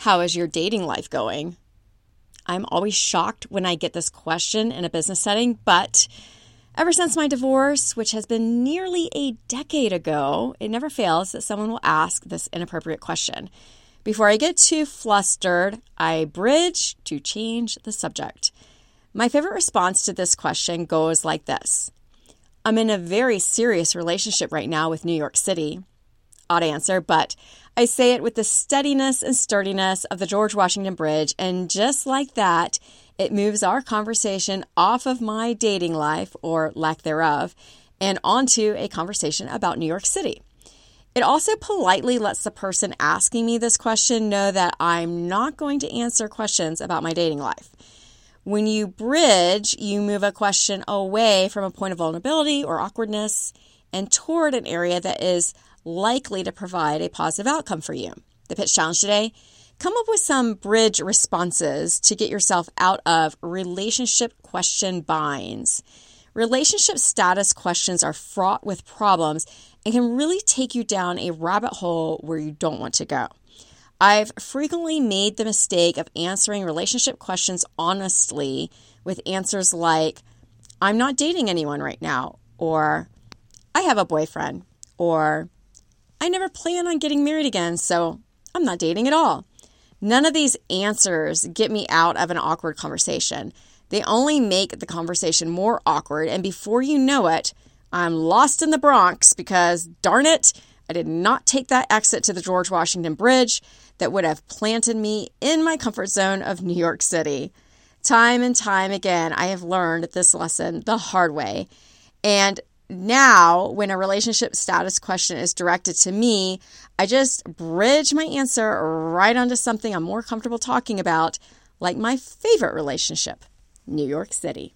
How is your dating life going? I'm always shocked when I get this question in a business setting, but ever since my divorce, which has been nearly a decade ago, it never fails that someone will ask this inappropriate question. Before I get too flustered, I bridge to change the subject. My favorite response to this question goes like this. I'm in a very serious relationship right now with New York City. Odd answer, but I say it with the steadiness and sturdiness of the George Washington Bridge, and just like that, it moves our conversation off of my dating life, or lack thereof, and onto a conversation about New York City. It also politely lets the person asking me this question know that I'm not going to answer questions about my dating life. When you bridge, you move a question away from a point of vulnerability or awkwardness and toward an area that is likely to provide a positive outcome for you. The pitch challenge today, come up with some bridge responses to get yourself out of relationship question binds. Relationship status questions are fraught with problems and can really take you down a rabbit hole where you don't want to go. I've frequently made the mistake of answering relationship questions honestly with answers like, I'm not dating anyone right now, or I have a boyfriend, or I never plan on getting married again, so I'm not dating at all. None of these answers get me out of an awkward conversation. They only make the conversation more awkward, and before you know it, I'm lost in the Bronx because, darn it, I did not take that exit to the George Washington Bridge that would have planted me in my comfort zone of New York City. Time and time again, I have learned this lesson the hard way. And now, when a relationship status question is directed to me, I just bridge my answer right onto something I'm more comfortable talking about, like my favorite relationship, New York City.